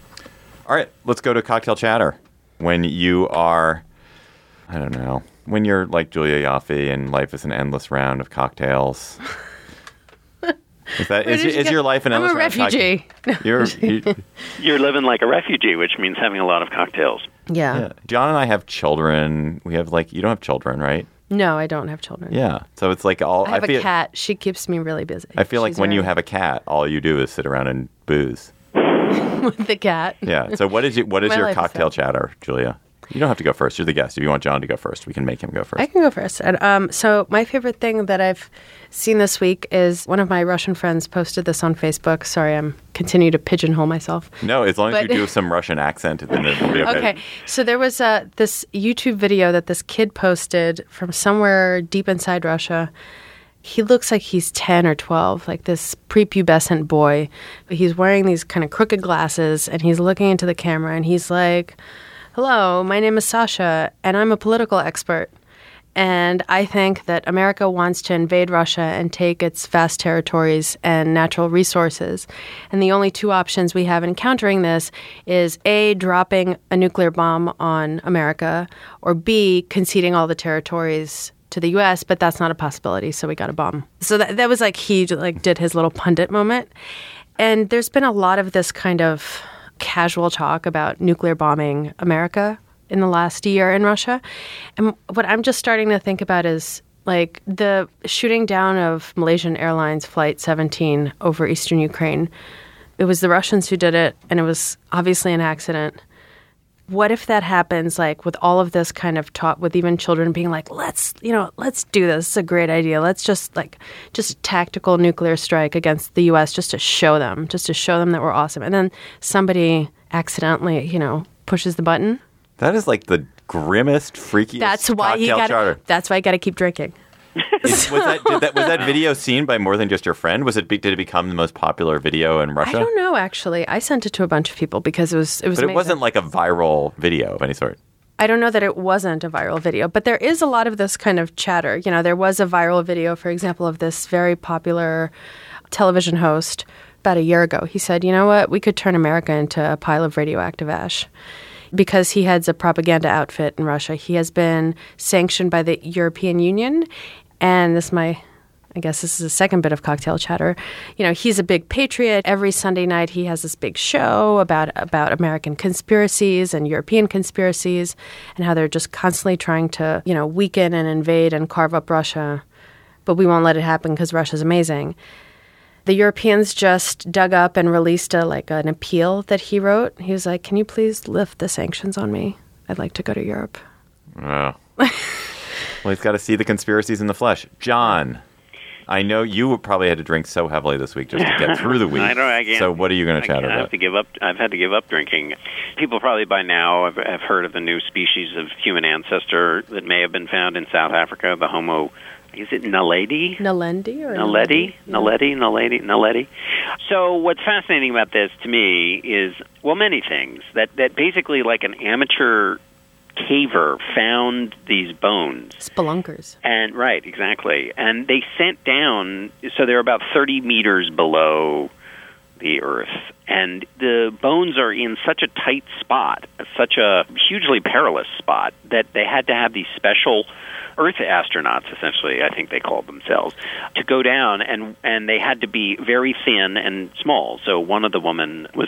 All right, let's go to cocktail chatter. When you are, I don't know, when you're like Julia Yaffe and life is an endless round of cocktails. Is your life an endless round? I'm a refugee. You're living like a refugee, which means having a lot of cocktails. Yeah. John and I have children. We have you don't have children, right? No, I don't have children. Yeah. So it's like all. I have a cat. She keeps me really busy. I feel like when you have a cat, all you do is sit around and booze. With the cat. Yeah. So what is your cocktail chatter, Julia? You don't have to go first. You're the guest. If you want John to go first, we can make him go first. I can go first. And, so my favorite thing that I've seen this week is one of my Russian friends posted this on Facebook. Sorry, I'm continue to pigeonhole myself. No, as long as you do some Russian accent, then it'll be okay. Okay. So there was this YouTube video that this kid posted from somewhere deep inside Russia. He looks like he's 10 or 12, like this prepubescent boy. He's wearing these kind of crooked glasses, and he's looking into the camera, and he's like, "Hello, my name is Sasha, and I'm a political expert. And I think that America wants to invade Russia and take its vast territories and natural resources. And the only two options we have in countering this is A, dropping a nuclear bomb on America, or B, conceding all the territories to the U.S., but that's not a possibility, so we got a bomb." So that was like he did his little pundit moment. And there's been a lot of this kind of casual talk about nuclear bombing America in the last year in Russia. And what I'm just starting to think about is like the shooting down of Malaysian Airlines Flight 17 over eastern Ukraine. It was the Russians who did it, and it was obviously an accident. What if that happens, like with all of this kind of talk, with even children being like, let's do this. It's a great idea. Let's just tactical nuclear strike against the U.S. just to show them that we're awesome. And then somebody accidentally, pushes the button. That is like the grimmest, freakiest cocktail charter. That's why you got to keep drinking. Was that video seen by more than just your friend? Did it become the most popular video in Russia? I don't know, actually. I sent it to a bunch of people because it was But amazing. It wasn't like a viral video of any sort. I don't know that it wasn't a viral video, but there is a lot of this kind of chatter. There was a viral video, for example, of this very popular television host about a year ago. He said, "You know what? We could turn America into a pile of radioactive ash." Because he heads a propaganda outfit in Russia. He has been sanctioned by the European Union. And I guess this is a second bit of cocktail chatter. He's a big patriot. Every Sunday night he has this big show about American conspiracies and European conspiracies and how they're just constantly trying to, weaken and invade and carve up Russia. But we won't let it happen because Russia's amazing. The Europeans just dug up and released an appeal that he wrote. He was like, "Can you please lift the sanctions on me?" I'd like to go to Europe. Oh. Well, he's got to see the conspiracies in the flesh. John, I know you probably had to drink so heavily this week just to get through the week. So what are you going to chat about? I've had to give up drinking. People probably by now have heard of the new species of human ancestor that may have been found in South Africa, the Homo. Is it Naledi? Nalendi or Naledi? Naledi. So what's fascinating about this to me is, well, many things. That basically like an amateur caver found these bones. Spelunkers. And right, exactly. And they sent down, so they're about 30 meters below the earth. And the bones are in such a tight spot, such a hugely perilous spot, that they had to have these special Earth astronauts, essentially, I think they called themselves, to go down, and they had to be very thin and small. So one of the women was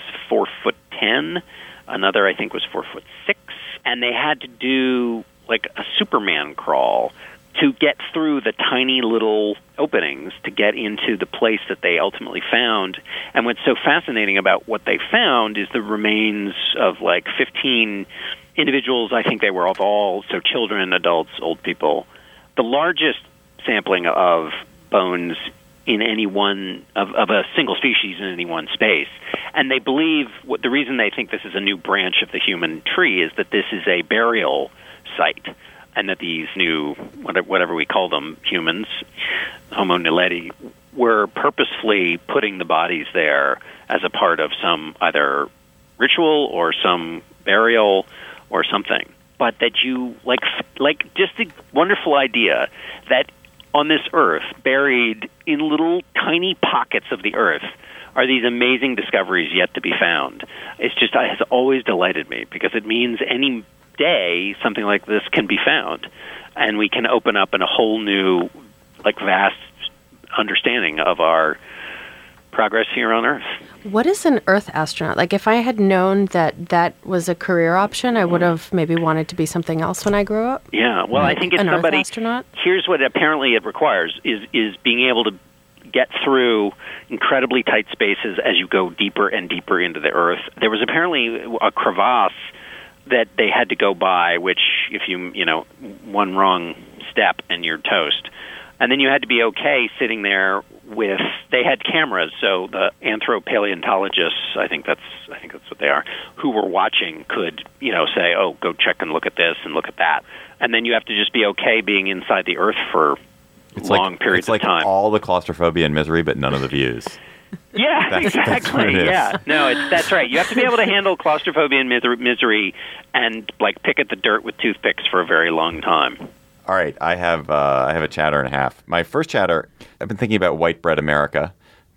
4'10", another I think was 4'6", and they had to do like a Superman crawl to get through the tiny little openings to get into the place that they ultimately found. And what's so fascinating about what they found is the remains of like 15 individuals. I think they were of all, so children, adults, old people. The largest sampling of bones in any one of a single species in any one space. And they believe the reason they think this is a new branch of the human tree is that this is a burial site, and that these new, whatever we call them, humans, Homo naledi, were purposefully putting the bodies there as a part of some either ritual or some burial or something. But that you, like just the wonderful idea that on this earth, buried in little tiny pockets of the earth, are these amazing discoveries yet to be found. It has always delighted me, because it means any day something like this can be found, and we can open up in a whole new, like, vast understanding of our progress here on Earth. What is an Earth astronaut? Like, if I had known that was a career option, I would have maybe wanted to be something else when I grew up. Yeah, well, I think it's somebody. Earth astronaut? Here's what apparently it requires: is being able to get through incredibly tight spaces as you go deeper and deeper into the Earth. There was apparently a crevasse that they had to go by, which if you one wrong step and you're toast. And then you had to be okay sitting there with, they had cameras, so the anthropaleontologists, I think that's what they are, who were watching could, say, oh, go check and look at this and look at that. And then you have to just be okay being inside the Earth for long periods of time. It's like all the claustrophobia and misery, but none of the views. Yeah, exactly. That's what it is. Yeah, no, that's right. You have to be able to handle claustrophobia and misery and like pick at the dirt with toothpicks for a very long time. All right, I have a chatter and a half. My first chatter, I've been thinking about white bread America.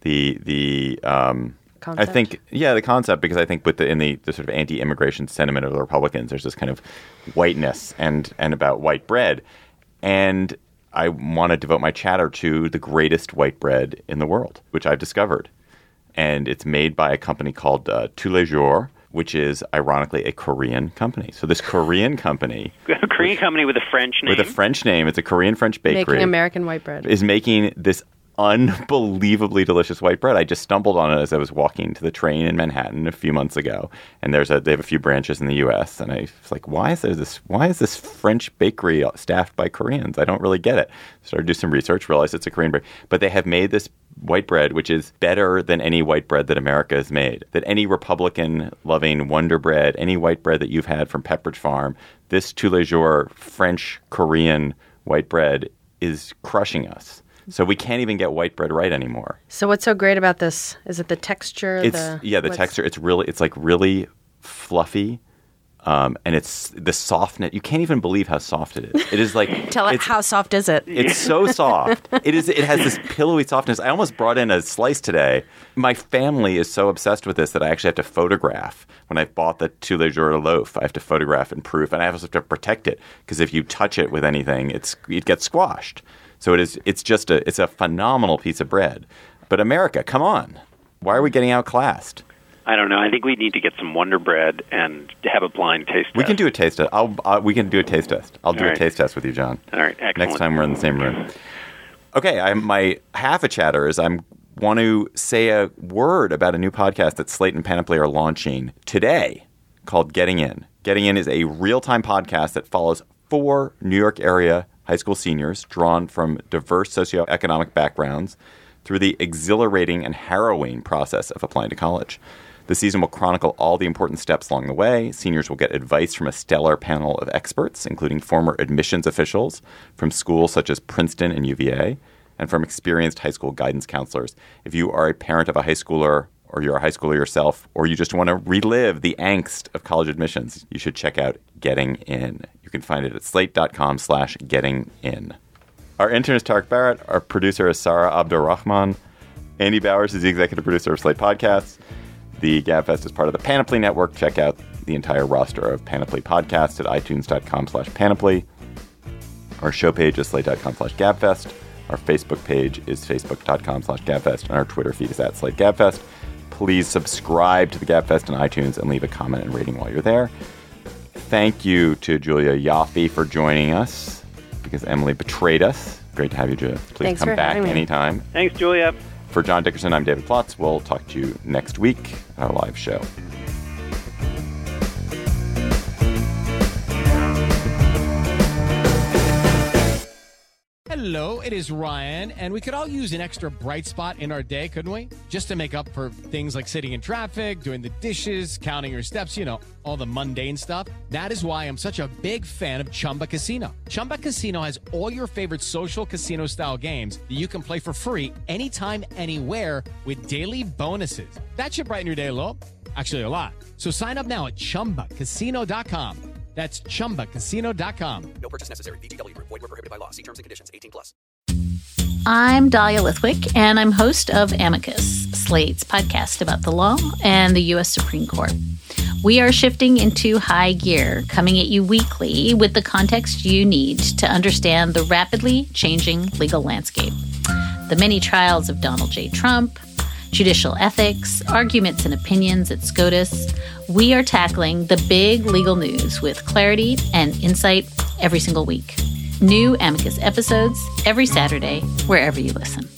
The concept? I think the concept, because I think in the sort of anti-immigration sentiment of the Republicans, there's this kind of whiteness and about white bread, and I want to devote my chatter to the greatest white bread in the world, which I've discovered. And it's made by a company called Tous les Jours, which is, ironically, a Korean company. So this Korean company... A Korean company with a French name? With a French name. It's a Korean-French bakery. Making American white bread. Is making this unbelievably delicious white bread. I just stumbled on it as I was walking to the train in Manhattan a few months ago. And they have a few branches in the U.S. And I was like, why is this French bakery staffed by Koreans? I don't really get it. Started to do some research, realized it's a Korean bread. But they have made this white bread, which is better than any white bread that America has made. That any Republican-loving Wonder Bread, any white bread that you've had from Pepperidge Farm, this Tous les Jours French-Korean white bread is crushing us. So we can't even get white bread right anymore. So what's so great about this? Is it the texture? The texture. It's really fluffy, and it's the softness. You can't even believe how soft it is. It is like how soft is it? It's so soft. It has this pillowy softness. I almost brought in a slice today. My family is so obsessed with this that I actually have to photograph. When I bought the Tous les Jours loaf, I have to photograph and proof, and I also have to protect it because if you touch it with anything, it gets squashed. So it's a phenomenal piece of bread. But America, come on. Why are we getting outclassed? I don't know. I think we need to get some Wonder Bread and have a blind taste test. We can do a taste test. We can do a taste test. I'll do a taste test with you, John. All right, excellent. Next time we're in the same room. Okay, my half a chatter is I want to say a word about a new podcast that Slate and Panoply are launching today called Getting In. Getting In is a real-time podcast that follows 4 New York area high school seniors drawn from diverse socioeconomic backgrounds through the exhilarating and harrowing process of applying to college. The season will chronicle all the important steps along the way. Seniors will get advice from a stellar panel of experts, including former admissions officials from schools such as Princeton and UVA, and from experienced high school guidance counselors. If you are a parent of a high schooler, or you're a high schooler yourself, or you just want to relive the angst of college admissions, you should check out Getting In. You can find it at slate.com/gettingin. Our intern is Tarek Barrett. Our producer is Sarah Abdurrahman. Andy Bowers is the executive producer of Slate Podcasts. The GabFest is part of the Panoply Network. Check out the entire roster of Panoply podcasts at itunes.com/panoply. Our show page is slate.com/gabfest. Our Facebook page is facebook.com/gabfest. And our Twitter feed is @SlateGabFest. Please subscribe to the GabFest on iTunes and leave a comment and rating while you're there. Thank you to Julia Yaffe for joining us because Emily betrayed us. Great to have you, Julia. Please come back anytime. Thanks, Julia. For John Dickerson, I'm David Plotz. We'll talk to you next week at our live show. Hello, it is Ryan, and we could all use an extra bright spot in our day, couldn't we? Just to make up for things like sitting in traffic, doing the dishes, counting your steps, all the mundane stuff. That is why I'm such a big fan of Chumba Casino. Chumba Casino has all your favorite social casino-style games that you can play for free anytime, anywhere with daily bonuses. That should brighten your day a little. Actually, a lot. So sign up now at ChumbaCasino.com. That's ChumbaCasino.com. No purchase necessary. VGW Group. Void where prohibited by law. See terms and conditions. 18+. I'm Dahlia Lithwick, and I'm host of Amicus, Slate's podcast about the law and the U.S. Supreme Court. We are shifting into high gear, coming at you weekly with the context you need to understand the rapidly changing legal landscape. The many trials of Donald J. Trump, judicial ethics, arguments and opinions at SCOTUS. We are tackling the big legal news with clarity and insight every single week. New Amicus episodes every Saturday, wherever you listen.